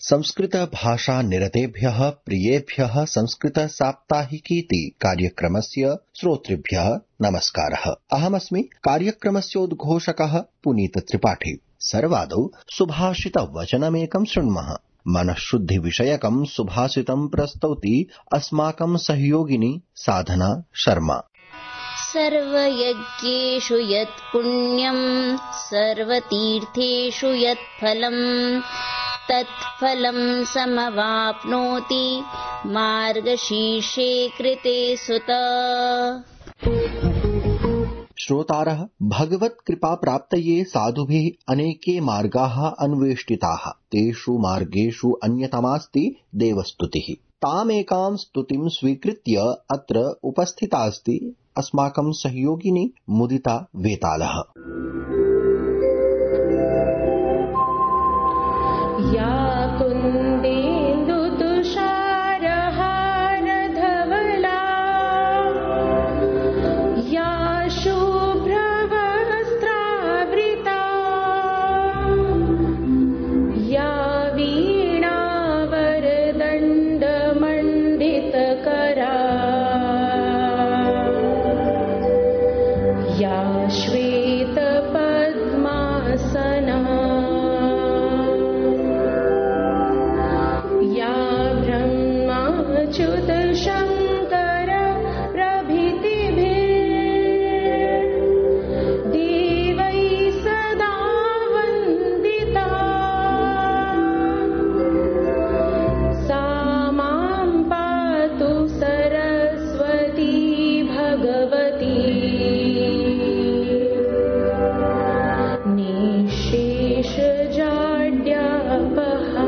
संस्कृत भाषा निरतेभ्यः प्रियेभ्यः संस्कृत साप्ताहिकीति कार्यक्रमस्य श्रोतृभ्यः नमस्कारः। अहमस्मि कार्यक्रमस्योद्घोषकः पुनीत त्रिपाठी। सर्वादौ सुभाषितवचनमेकं शृण्मः। मनःशुद्धिविषयकं सुभाषितं प्रस्तौति अस्माकं सहयोगिनी साधना शर्मा। सर्वयज्ञेषु यत् पुण्यं सर्वतीर्थेषु यत् फलं तत्फलं समवाप्नोति मार्गशीर्षे कृते सुत। श्रोतारः, भगवत् कृपा प्राप्तये साधुभिः अनेके मार्गाः अन्वेष्टिताः। तेषु मार्गेषु अन्यतमास्ति देवस्तुतिः। तामेकां स्तुतिं स्वीकृत्य अत्र उपस्थिता अस्ति अस्माकं सहयोगिनी मुदिता वेतालः। या कुन्देन्दु तुषारहार धवला या शुभ्रवस्त्रावृता या वीणावरदण्डमण्डितकरा या श्वेतपद्मासना च्युत शंकर प्रभृतिभिर्देवैः सदा वन्दिता सा मां पातु सरस्वती भगवती निःशेषजाड्यापहा।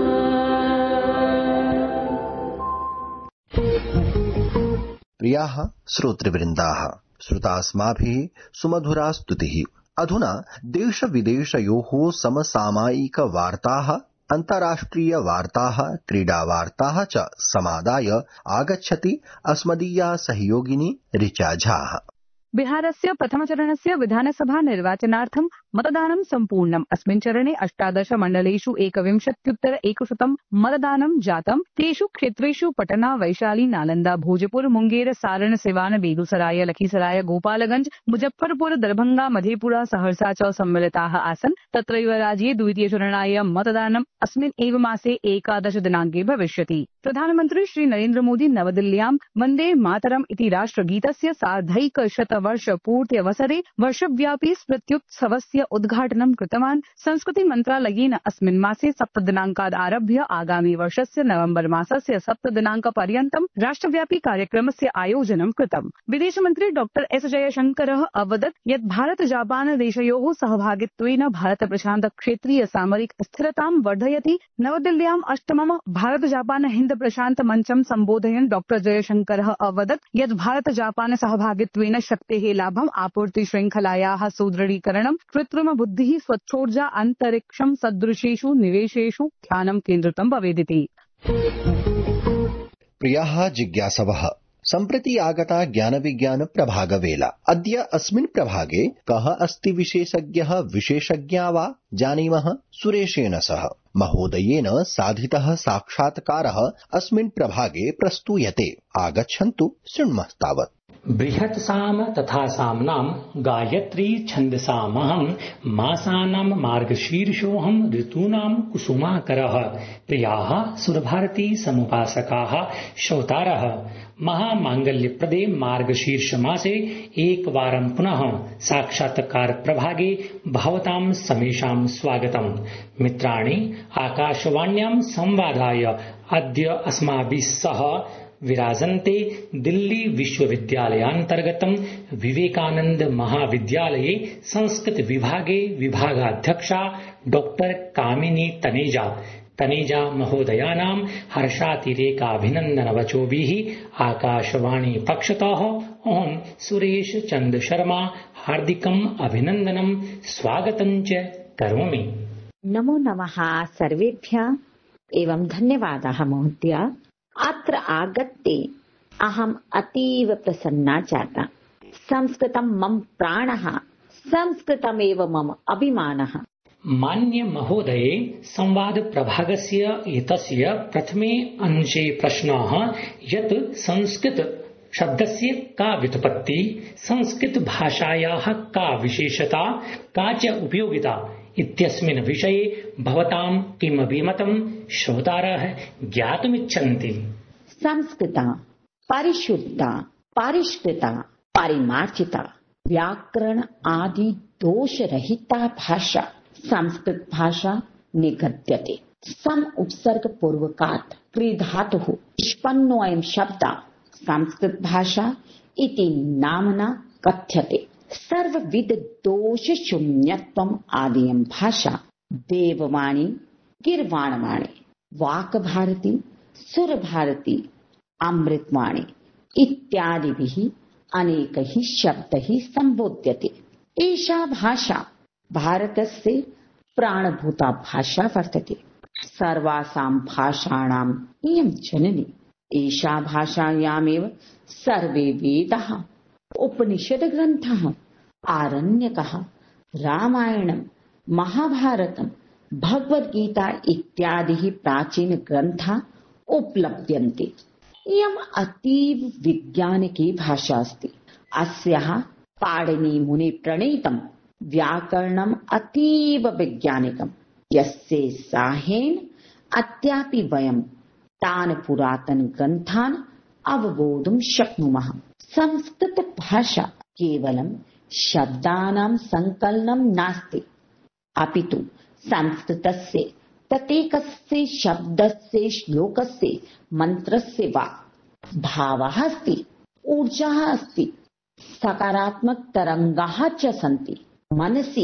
प्रियाः श्रोतृवृन्दाः, श्रुतास्माभिः सुमधुरा स्तुतिः। अधुना देशविदेशयोः समसामयिकवार्ताः, अन्ताराष्ट्रियवार्ताः, क्रीडावार्ताः च समादाय आगच्छति अस्मदीया सहयोगिनी ऋचा झा। बिहारस्य प्रथमचरणस्य विधानसभा निर्वाचनार्थं मतदानं सम्पूर्णम्। अस्मिन् चरणे 18 मण्डलेषु 21,100 मतदानं जातम्। तेषु क्षेत्रेषु पटना, वैशाली, नालंदा, भोजपुर, मुंगेर, सारण, सिवान, बेगूसराय, लखीसराय, गोपालगंज, मुजफ्फरपुर, दरभंगा, मधेपुरा, सहरसा च सम्मिलिताः आसन्। तत्रैव राज्ये द्वितीयचरणाय मतदानम् अस्मिन् एव मासे 11 दिनाङ्के भविष्यति। प्रधानमन्त्री श्री नरेन्द्र मोदी नवदिल्ल्यां वन्दे मातरम् इति राष्ट्रगीतस्य सार्धैकशतवर्षपूर्त्यवसरे वर्षव्यापी स्मृत्युत्सवस्य उद्घाटनं कृतवान्। संस्कृति मन्त्रालयेन अस्मिन् मासे 7 दिनाङ्कात् आरभ्य आगामि वर्षस्य नवम्बर मासस्य 7 दिनाङ्कपर्यन्तं राष्ट्रव्यापी कार्यक्रमस्य आयोजनं कृतम्। विदेशमन्त्री डॉक्टर एस जयशंकरः अवदत् यत् भारत जापान देशयोः सहभागित्वेन भारत प्रशान्त क्षेत्रीय सामरिक स्थिरतां वर्धयति। नवदिल्ल्याम् 8मं भारत जापान हिन्द प्रशान्त मञ्चं सम्बोधयन् डॉक्टर जयशंकरः अवदत् यत् भारत जापान सहभागित्वेन शक्तेः लाभम् आपूर्ति श्रृङ्खलायाः सुदृढीकरणं, कृत्रिम बुद्धिः, स्वच्छोर्जा, अन्तरिक्षं सदृशेषु निवेशेषु ध्यानं केन्द्रितं भवेदिति। प्रियाः जिज्ञासवः, सम्प्रति आगता ज्ञानविज्ञान प्रभागवेला। अद्य अस्मिन् प्रभागे कः अस्ति विशेषज्ञः विशेषज्ञा वा जानीमः। सुरेशेन सह महोदयेन साधितः साक्षात्कारः अस्मिन् प्रभागे प्रस्तूयते। आगच्छन्तु शृण्मस्तावत्। बृहत् साम तथा साम्नां गायत्री छन्दसामहं मासानां मार्गशीर्षोऽहं ऋतूनां कुसुमाकरः। प्रियाः सुरभारती समुपासकाः श्रोतारः, महामाङ्गल्यप्रदे मार्गशीर्ष मासे एकवारं पुनः साक्षात्कार प्रभागे भवतां समेषां स्वागतम्। मित्राणि, आकाशवाण्यां संवादाय अद्य अस्माभिः सह विराजन्ते दिल्ली विश्वविद्यालयान्तर्गतं विवेकानंद महाविद्यालये संस्कृत विभागे विभागाध्यक्षा डॉक्टर कामिनी तनेजा महोदयानां हर्षातिरेकाभिनन्दनवचोभिः आकाशवाणी पक्षतः अहं सुरेश चंद शर्मा हार्दिकम् अभिनन्दनं स्वागतं च करोमि। नमो नमः सर्वेभ्यः एवं धन्यवादः महोदय। अत्र आगत्य अहम् अतीव प्रसन्ना जाता। संस्कृतं मम प्राणः, संस्कृतमेव मम अभिमानः। मान्य महोदये संवाद प्रभागस्य एतस्य प्रथमे अंशे प्रश्नः यत् संस्कृत शब्दस्य का व्युत्पत्ति, संस्कृत भाषायाः का विशेषता, का च उपयोगिता इत्यस्मिन् विषये भवतां किम् अभिमतं श्रोतारः ज्ञातुमिच्छन्ति। संस्कृता परिशुद्धा, परिष्कृता, परिमार्जिता, व्याकरण आदि दोष रहिता भाषा संस्कृत भाषा निगद्यते। सम उपसर्ग पूर्वकात् क्रीधातुः निष्पन्नोऽयं शब्दः संस्कृत भाषा इति नाम्ना कथ्यते। सर्वविध दोष शून्यत्वम् आदियं भाषा देववाणी, गीर्वाणवाणी, वाक् भारती, सुर भारती, अमृतवाणी इत्यादिभिः अनेकैः शब्दैः संबोध्यते। एषा भाषा भारतस्य प्राणभूता भाषा वर्तते। सर्वासां भाषाणाम् इयं जननी। एषा भाषायामेव सर्वे वेदाः, उपनिषद्ग्रन्थाः, आरण्यकः, रामायणं, महाभारतं, भगवद्गीता इत्यादिः प्राचीनग्रन्थाः उपलभ्यन्ते। इयम् अतीव वैज्ञानिकी भाषा अस्ति। अस्याः पाणिनि प्रणीतं व्याकरणम् अतीव वैज्ञानिकम्, यस्य साहाय्येन अद्यापि वयं तान् पुरातन ग्रन्थान् अवबोधुं शक्नुमः। संस्कृत भाषा केवलं शब्दानां संकलनं नास्ति, अपितु संस्कृतस्य प्रत्येकस्य शब्दस्य, श्लोकस्य, मन्त्रस्य वा भावः अस्ति, ऊर्जा अस्ति, सकारात्मक तरंगाः च सन्ति। मनसि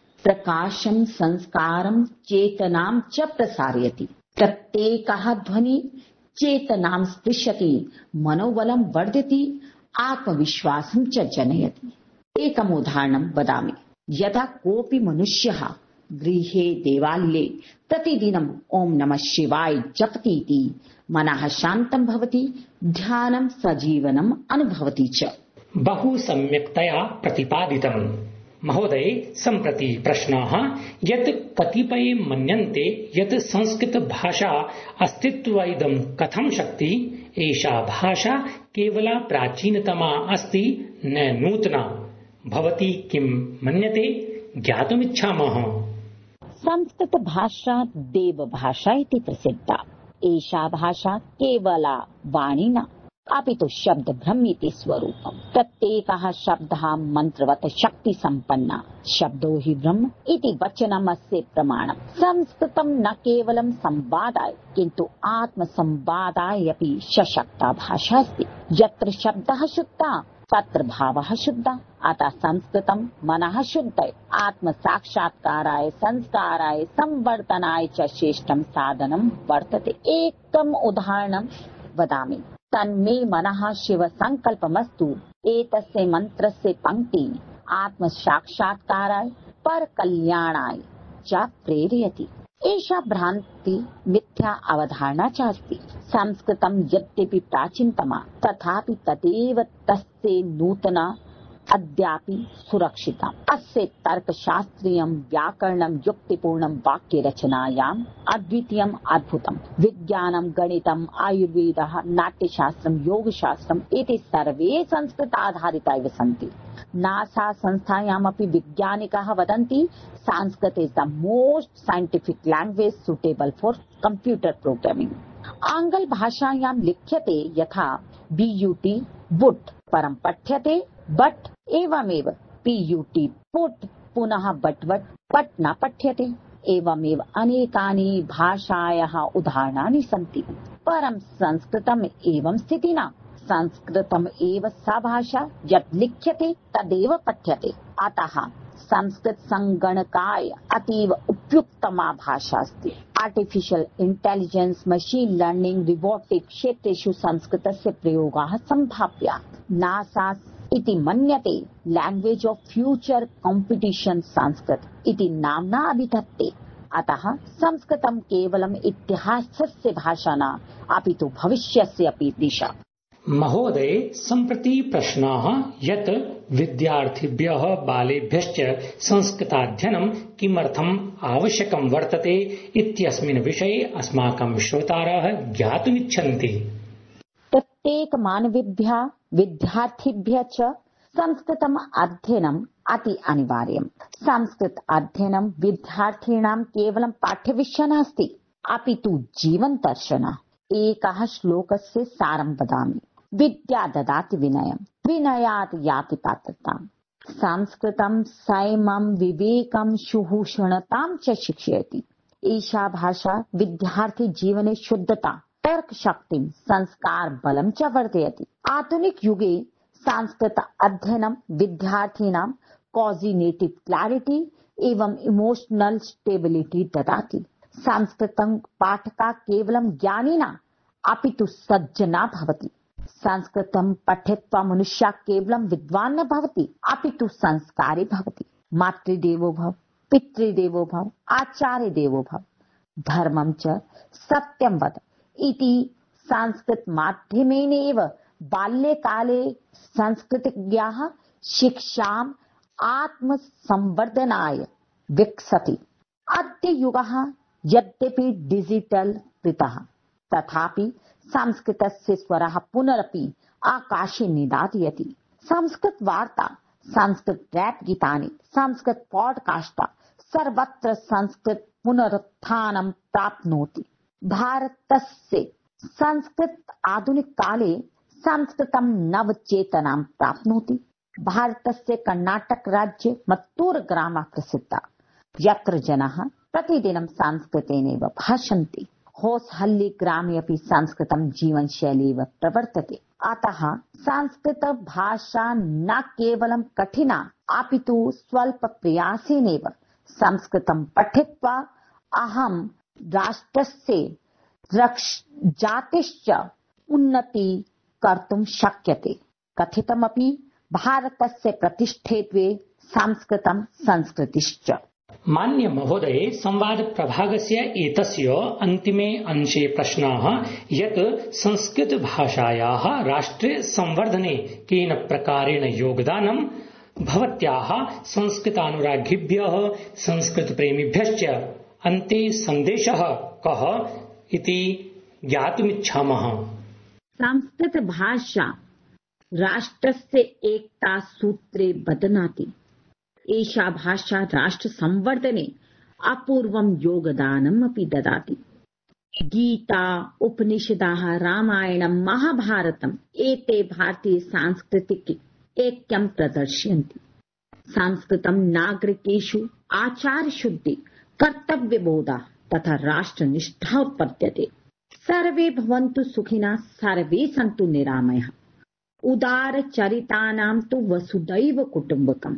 प्रकाशं, संस्कारं, चेतनां च प्रसारयति। प्रत्येकः ध्वनि चेतनां स्पृशति, मनोबलं वर्धयति, आत्मविश्वासं च जनयति। एकम् उदाहरणं वदामि। यदा कोऽपि मनुष्यः गृहे देवालये प्रतिदिनं ओम नमः शिवाय जपतीति मनः शान्तं भवति, ध्यानं सजीवनम् अनुभवति च। बहु सम्यक्तया प्रतिपादितम्। महोदय, सम्प्रति प्रश्नः यत् कतिपये मन्यन्ते यत् संस्कृत भाषा अस्तित्वइदं कथं शक्ति। एषा भाषा केवला प्राचीनतमा अस्ति, न नूतना। भवती किं मन्यते, ज्ञातुमिच्छामः। संस्कृत भाषा देव भाषा इति प्रसिद्धा। एषा भाषा केवला वाणी न, अपि तु शब्द ब्रह्मीति स्वरूपम्। प्रत्येकः शब्दः मन्त्रवत् शक्ति सम्पन्ना। शब्दो हि ब्रह्म इति वचनमस्य प्रमाणम्। संस्कृतं न केवलं संवादाय किन्तु आत्मसंवादाय अपि सशक्ता भाषा अस्ति। यत्र शब्दः शुद्धः तत्र भावः शुद्धः। अतः संस्कृतं मनः शुद्धये, आत्मसाक्षात्काराय, संस्काराय, संवर्धनाय च श्रेष्ठं साधनं वर्तते। एकम् उदाहरणं वदामि। तन्मे मनः शिव संकल्पमस्तु एतस्य मन्त्रस्य पंक्ति आत्मसाक्षात्काराय पर कल्याणाय च प्रेरयति। एषा भ्रान्ति मिथ्या अवधारणा च अस्ति। संस्कृतं यद्यपि प्राचीनतमा तथापि तदेव तस्य नूतना अद्यापि सुरक्षिता। अस्य तर्कशास्त्रीयं व्याकरणं युक्तिपूर्णं वाक्यरचनायाम् अद्वितीयम् अद्भुतम्। विज्ञानं, गणितम्, आयुर्वेदः, नाट्यशास्त्रं, योगशास्त्रम् इति सर्वे संस्कृताधारिता एव सन्ति। नासा संस्थायामपि वैज्ञानिकाः वदन्ति Sanskrit is the most scientific language suitable for computer programming. आंग्ल भाषायां लिख्यते यथा BUT बुट, परं पठ्यते बट एवमेव PUT पुट, पुनः बटवट पट न पठ्यते। एवमेव अनेकानि भाषायाः उदाहरणानि सन्ति। परं संस्कृतम् एवं स्थितिः न। संस्कृतम् एव सा भाषा यत् लिख्यते तदेव पठ्यते। अतः संस्कृत संगणकाय अतीव उपयुक्तमा भाषा अस्ति। Artificial intelligence, machine learning, robotic क्षेत्रेषु संस्कृतस्य प्रयोगः सम्भाव्यः। नासा इति मन्यते language of future competition Sanskrit इति नाम्ना अभिधत्ते। अतः संस्कृतं केवलम् इतिहासस्य भाषा न, अपि तु भविष्यस्य अपि दिशा। महोदय, सम्प्रति प्रश्नः यत् विद्यार्थिभ्यः बालेभ्यश्च संस्कृताध्ययनं किमर्थम् आवश्यकं वर्तते इत्यस्मिन् विषये अस्माकं श्रोतारः ज्ञातुमिच्छन्ति। प्रत्येक मानवेभ्यः विद्यार्थिभ्यः च संस्कृतम् अध्ययनम् अति अनिवार्यम्। संस्कृत अध्ययनं विद्यार्थिनां केवलं पाठ्यविषयः नास्ति, अपि तु जीवनदर्शनः। एकः श्लोकस्य सारं वदामि। विद्या ददाति विनयम्, विनयात् याति पात्रताम्। संस्कृतं संयमं विवेकं सुहूषणतां च शिक्षयति। एषा भाषा विद्यार्थी जीवने शुद्धता, तर्क शक्तिं, संस्कार बलं च वर्धयति। आधुनिक युगे संस्कृत अध्ययनं विद्यार्थिनां कॉग्निटिव क्लैरिटी एवं इमोशनल स्टेबिलिटी ददाति। संस्कृतं पाठकः केवलं ज्ञानी न, अपि तु सज्जना भवति। संस्कृतं पठित्वा मनुष्यः केवलं विद्वान् न भवति, अपि तु संस्कारी भवति। मातृदेवो भव, पितृदेवो भव, आचार्य देवो भव, धर्मं च सत्यं वद इति संस्कृत माध्यमेन एव बाल्यकाले संस्कृतज्ञाः शिक्षाम् आत्मसंवर्धनाय विकसति। अद्य युगः यद्यपि डिजिटल कृतः, तथापि संस्कृतस्य स्वरः पुनरपि आकाशे निनादयति। संस्कृत वार्ता, संस्कृत रैप गीतानि, संस्कृत पॉडकास्ट सर्वत्र संस्कृत पुनरुत्थानं प्राप्नोति। भारतस्य संस्कृत आधुनिक काले संस्कृतं नवचेतनां प्राप्नोति। भारतस्य कर्णाटक राज्ये मत्तूर ग्रामः प्रसिद्धः, यत्र जनाः प्रतिदिनं संस्कृतेनैव भाषन्ते। होसहल्ली ग्रामे अपि संस्कृतं जीवनशैलीव प्रवर्तते। अतः संस्कृत भाषा न केवलं कठिना, अपि तु स्वल्प प्रयासेनैव संस्कृतं पठित्वा अहं राष्ट्रस्य जातिश्च उन्नति कर्तुं शक्यते। कथितमपि भारतस्य प्रतिष्ठे द्वे संस्कृतं संस्कृतिश्च। मान्य महोदय, संवाद प्रभागस्य एतस्य अन्तिमे अंशे प्रश्नः यत् संस्कृत भाषायाः राष्ट्रे संवर्धने केन प्रकारेण योगदानं भवत्याः संस्कृतानुरागिभ्यः संस्कृतप्रेमिभ्यश्च अन्ते सन्देशः कः इति ज्ञातुमिच्छामः। संस्कृत भाषा राष्ट्रस्य एकता सूत्रे बध्नाति। एषा भाषा राष्ट्र संवर्धने अपूर्वं योगदानम् अपि ददाति। गीता, उपनिषदः, रामायणं, महाभारतम् एते भारतीय सांस्कृतिक ऐक्यं प्रदर्शयन्ति। संस्कृतं नागरिकेषु आचार शुद्धि, कर्तव्यबोधः तथा राष्ट्रनिष्ठा उत्पद्यते। सर्वे भवन्तु सुखिनः, सर्वे सन्तु निरामयाः। उदार चरितानां तु वसुदैव कुटुम्बकम्।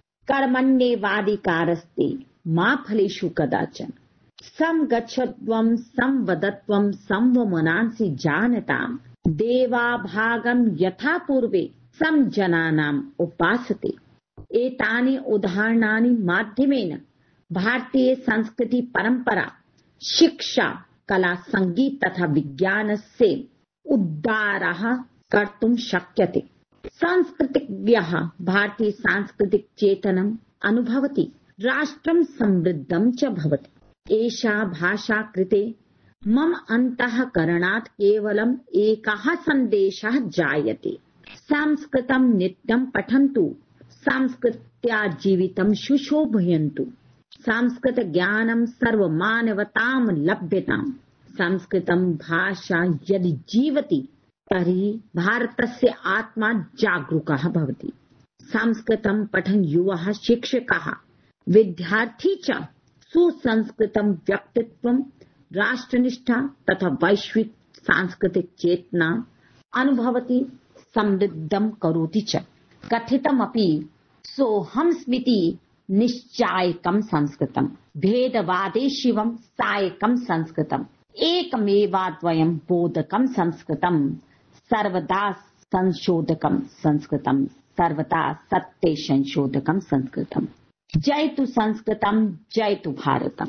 कर्मण्येवाधिकारस्ते मा फलेषु कदाचन। समगच्छध्वं संवदत्वं संवमनांसि जानताम्। देवा भागं यथा पूर्वे समजनानाम् उपासते। एतानि उदाहरणानि माध्यमेन भारतीय संस्कृति, परंपरा, शिक्षा, कला, संगीत तथा विज्ञानस्य उद्धारः कर्तुं शक्यते। संस्कृतिज्ञः भारतीय सांस्कृतिक चेतनम् अनुभवति, राष्ट्रं समृद्धं च भवति। एषा भाषा कृते मम अन्तःकरणात् केवलम् एकः सन्देशः जायते। संस्कृतं नित्यं पठन्तु, संस्कृत्या जीवितं सुशोभयन्तु। संस्कृत ज्ञानं सर्वमानवतां लभ्यताम्। संस्कृतं भाषा यदि जीवति तर्हि भारतस्य आत्मा जागरूकः भवति। संस्कृतं पठन् युवः, शिक्षकः, विद्यार्थी च सुसंस्कृतं व्यक्तित्वं, राष्ट्रनिष्ठा तथा वैश्विक सांस्कृतिक चेतना अनुभवति, समृद्धं करोति च। कथितमपि सोऽहमस्मीति निश्चायकं संस्कृतम्। भेदवादे शिवं सायकं संस्कृतम्। एकमेवाद्वयं बोधकं संस्कृतम्। सर्वदा संशोधकं संस्कृतम्। सर्वदा सत्य संशोधकं संस्कृतम्। जयतु संस्कृतम्, जयतु भारतम्।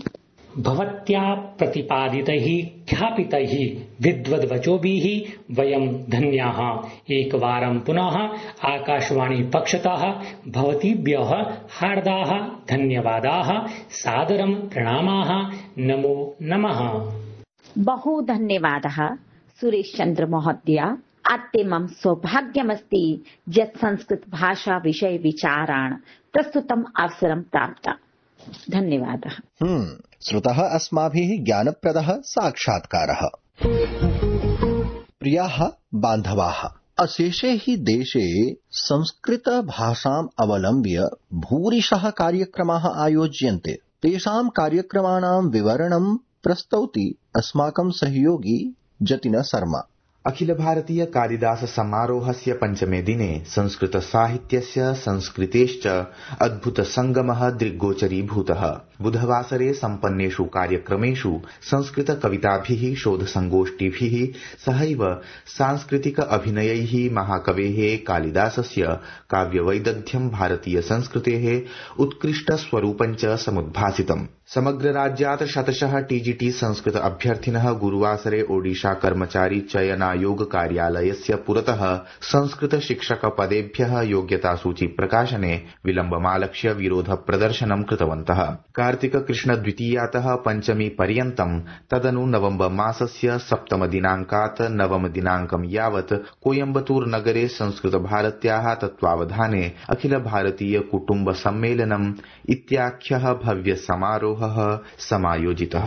भवत्या प्रतिपादितैः ख्यापितैः विद्वद्वचोभिः वयं धन्याः। एकवारं पुनः आकाशवाणी पक्षतः भवतीभ्यः हार्दाः धन्यवादाः, सादरं प्रणामाः, नमो नमः। बहु धन्यवादः सुरेश चंद्र महोदय। अद्य मम सौभाग्यमस्ति यत् संस्कृत भाषा विषय विचारान् प्रस्तुतम् अवसरं प्राप्तम्। धन्यवादः। श्रुतः अस्माभिः ज्ञानप्रदः साक्षात्कारः। प्रियाः बान्धवाः, अशेषे हि देशे संस्कृत भाषाम् अवलम्ब्य भूरिशः कार्यक्रमाः आयोज्यन्ते। तेषां कार्यक्रमाणां विवरणं प्रस्तौति अस्माकं सहयोगी जतिन शर्मा। अखिल भारतीय कालिदास समारोहस्य पंचमे दिने संस्कृत साहित्यस्य संस्कृतेश्च अद्भुत संगमः दृग्गोचरीभूतः। बुधवासरे सम्पन्नेषु कार्यक्रमेषु संस्कृत कविताभिः, शोध संगोष्ठीभिः सहैव सांस्कृतिक अभिनयैः महाकवेः कालिदासस्य काव्यवैदग्ध्यं भारतीय संस्कृतेः उत्कृष्ट स्वरूपं च समुद्भासितम्। समग्र राज्यात् शतशः टीजीटी संस्कृत अभ्यर्थिनः गुरुवासरे ओडिशा कर्मचारी चयनायोग कार्यालयस्य पुरतः संस्कृत शिक्षक पदेभ्यः योग्यतासूची प्रकाशने विलम्बमालक्ष्य विरोध प्रदर्शनं कृतवन्तः। कार्तिक कृष्ण द्वितीयातः पञ्चमी पर्यन्तं, तदनु नवम्बर मासस्य 7 दिनाङ्कात् 9 दिनाङ्कं यावत् कोयम्बतूर नगरे संस्कृत भारत्याः तत्त्वावधाने अखिल भारतीय कुटुम्ब सम्मेलनम् इत्याख्यः भव्य समारोहः समायोजितः।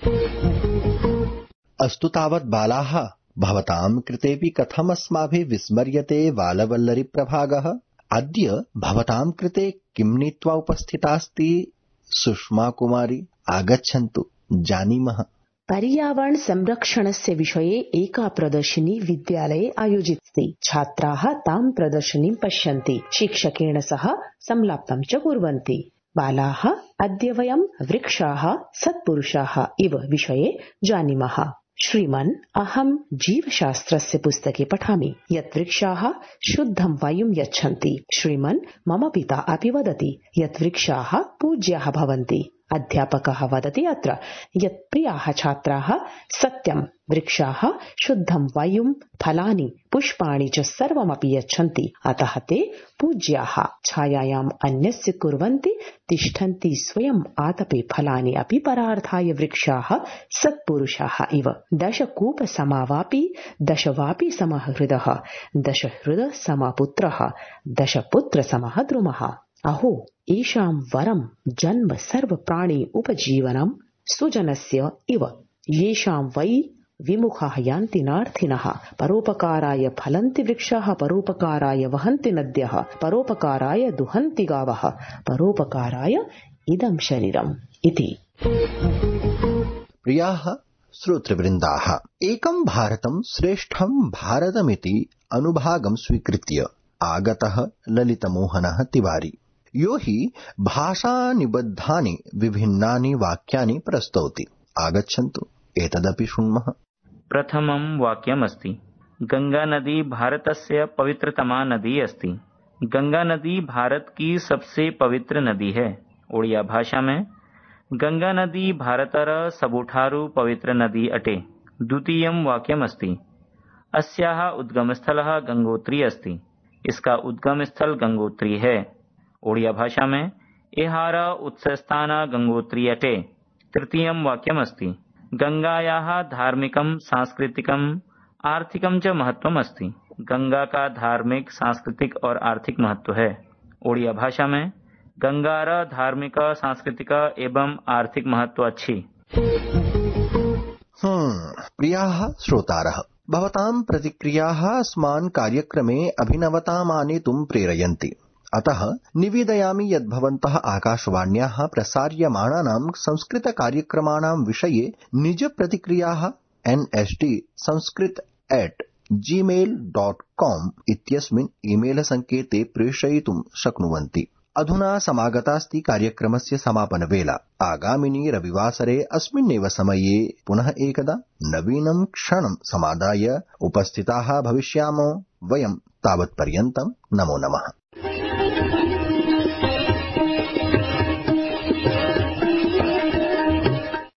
अस्तु तावत् बालाः, भवतां कृतेऽपि कथम् अस्माभिः विस्मर्यते बालवल्लरी प्रभागः। अद्य भवतां कृते किं नीत्वा उपस्थितास्ति सुषमा कुमारी? आगच्छन्तु, जानीमः। पर्यावरण संरक्षणस्य विषये एका प्रदर्शिनी विद्यालये आयोजितास्ति। छात्राः तां प्रदर्शिनीं पश्यन्ति, शिक्षकेण सह संलापं च कुर्वन्ति। बालाः, अद्य वयं वृक्षाः सत्पुरुषाः इव विषये जानीमः। श्रीमन्, अहं जीवशास्त्रस्य पुस्तके पठामि यत् वृक्षाः शुद्धं वायुं यच्छन्ति। श्रीमन्, मम पिता अपि वदति यत् वृक्षाः पूज्याः भवन्ति। अध्यापकः वदति अत्र यत् प्रियाः छात्राः, सत्यं वृक्षाः शुद्धं वायुं, फलानि, पुष्पाणि च सर्वमपि यच्छन्ति, अतः ते पूज्याः। छायायाम् अन्यस्य कुर्वन्ति, तिष्ठन्ति स्वयम् आतपे फलानि अपि परार्थाय वृक्षाः सत्पुरुषाः इव। 10 कूप समावापि 10 वापि समः हृदः, 10 हृदः समः पुत्रः, 10 पुत्र समः द्रुमः। अहो, येषां वरं जन्म सर्व प्राणी उपजीवनं सुजनस्य इव, येषां वै विमुखाः यान्ति नार्थिनः। परोपकाराय फलन्ति वृक्षाः, परोपकाराय वहन्ति नद्यः, परोपकाराय दुहन्ति गावः, परोपकाराय इदं शरीरम् इति। प्रियाः श्रोतृवृन्दाः, एकं भारतं श्रेष्ठं भारतमिति अनुभागं स्वीकृत्य आगतः ललितमोहनः तिवारी, यो हि भाषानिबद्धानि विभिन्नानि वाक्यानि प्रस्तौति। आगच्छन्तु, एतदपि शृण्मः। प्रथमं वाक्यमस्ति, गंगा नदी भारतस्य पवित्रतमा नदी अस्ति। गंगा नदी भारत की सबसे पवित्र नदी है। ओडिया भाषा में गंगा नदी भारतर सबुठारु पवित्र नदी अटे। द्वितीयं वाक्यमस्ति, अस्याः उद्गमस्थलः गंगोत्री अस्ति। इसका उद्गम स्थल गंगोत्री है। ओडिया भाषा में एहार उत्सस्थान गंगोत्री अटे। तृतीयं वाक्यमस्ति, गंगायाः धार्मिकं, सांस्कृतिकं, आर्थिकं च महत्वम् अस्ति। गंगा का धार्मिक, सांस्कृतिक और आर्थिक महत्व है। ओडिया भाषा में गंगार धार्मिक, सांस्कृतिक एवं आर्थिक महत्व अच्छी। प्रियाः श्रोतारः, भवतां प्रतिक्रियाः अस्मान् कार्यक्रमे अभिनवताम् आनेतुं प्रेरयन्ति। अतः निवेदयामि यत् भवन्तः आकाशवाण्याः प्रसार्यमाणानां संस्कृतकार्यक्रमाणां विषये निज प्रतिक्रियाः nstsanskrit@gmail.com इत्यस्मिन् ईमेल सङ्केते प्रेषयितुं शक्नुवन्ति। अधुना समागतास्ति कार्यक्रमस्य समापनवेला। आगामिनि रविवासरे अस्मिन्नेव समये पुनः एकदा नवीनं क्षणं समादाय उपस्थिताः भविष्यामः। वयं तावत्पर्यन्तं नमो नमः।